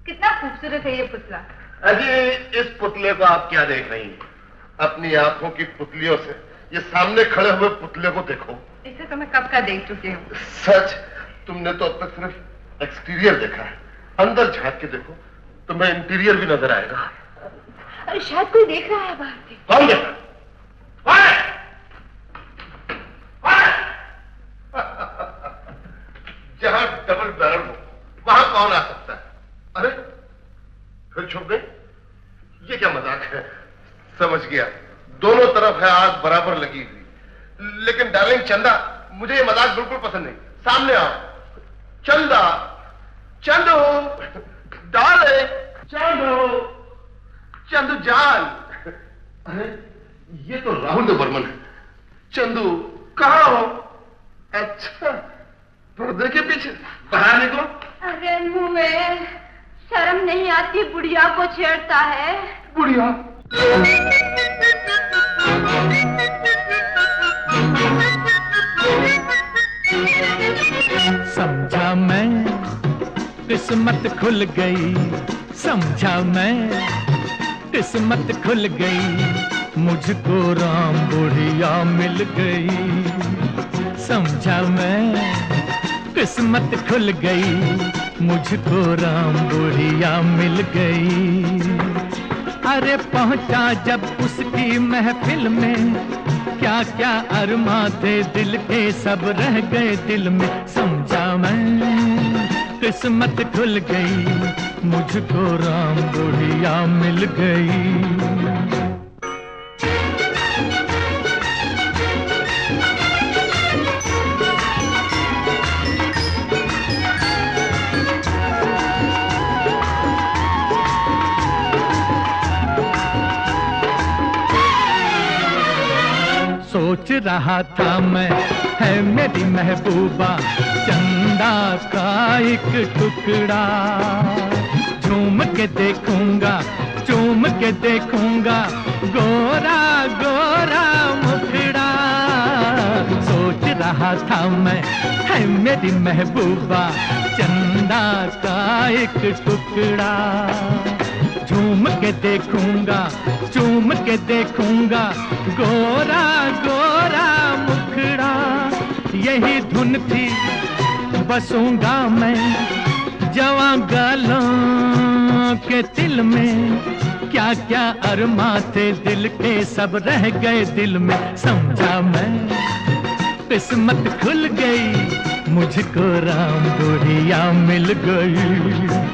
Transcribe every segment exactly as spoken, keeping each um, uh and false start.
कितना खूबसूरत है ये पुतला। अजी इस पुतले को आप क्या देख रही हैं? अपनी आंखों की पुतलियों से ये सामने खड़े हुए पुतले को देखो। इसे तो मैं कब का देख चुकी हूँ। सच? तुमने तो अब तक सिर्फ एक्सटीरियर देखा है, अंदर झांक के देखो तुम्हें इंटीरियर भी नजर आएगा। अरे शायद कोई देख रहा है बाहर से। कौन देख रहा? जहां डबल बैरल हो वहां कौन आ सकता है? अरे फिर छुप गए? ये क्या मजाक है? समझ गया, दोनों तरफ है आग बराबर लगी हुई। लेकिन डार्लिंग चंदा, मुझे ये मजाक बिल्कुल पसंद नहीं। सामने आओ। चंदा, चंदू, डार्लिंग, चंदू, चंदू जान। अरे ये तो राहुल दे बर्मन है। चंदू कहाँ हो? अच्छा पर्दे के पीछे, बाहर निकलो। अरे मुझे शर्म नहीं आती, बुढ़िया को छेड़ता है। बुढ़िया? समझा मैं किस्मत खुल गई, समझा मैं किस्मत खुल गई, मुझको राम बुढ़िया मिल गई। समझा मैं किस्मत खुल गई, मुझको राम बुढ़िया मिल गई। अरे पहुंचा जब उसकी महफिल में, क्या क्या अरमा थे दिल के सब रह गए दिल में। समझा मैं किस्मत खुल गई, मुझको राम बुढ़िया मिल गई। सोच रहा था मैं, है मेरी महबूबा चंदा का एक टुकड़ा, झूम के देखूंगा चूम के देखूंगा गोरा गोरा मुखड़ा। सोच रहा था मैं, है मेरी महबूबा चंदा का एक टुकड़ा, झूम के देखूंगा चूम के देखूंगा गोरा गोरा मुखड़ा। यही धुन थी बसूंगा मैं जवां गालों के दिल में, क्या क्या अरमा थे दिल के सब रह गए दिल में। समझा मैं किस्मत खुल गई, मुझको राम बुढ़िया मिल गई।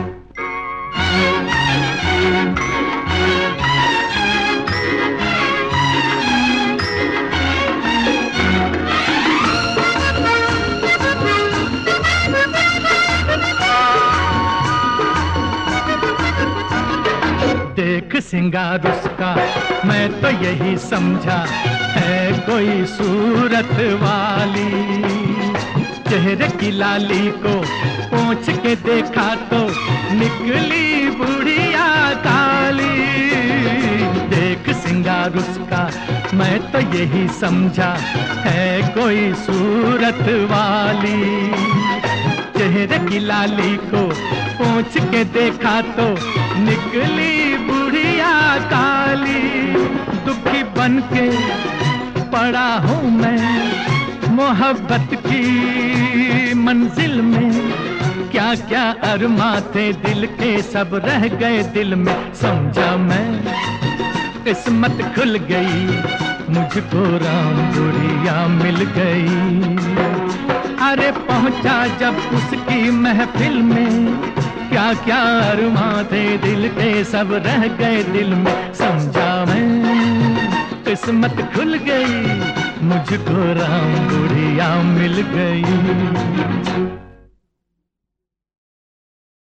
देख सिंगार उसका मैं तो यही समझा, है कोई सूरत वाली। चेहरे की लाली को पोंछ के देखा तो निकली बुढ़िया काली। देख सिंगार उसका मैं तो यही समझा, है कोई सूरत वाली। चेहरे की लाली को पोंछ के देखा तो निकली बुढ़िया काली। दुखी बन के पड़ा हूँ मैं मोहब्बत की मंजिल में, क्या क्या अरमा थे दिल के सब रह गए दिल में। समझा मैं किस्मत खुल गई, मुझको राम बुढ़िया मिल गई। अरे पहुंचा जब उसकी महफिल में, क्या क्या अरमा थे दिल के सब रह गए दिल में। समझा मैं किस्मत खुल गई, मुझको राम बुढ़िया मिल गई।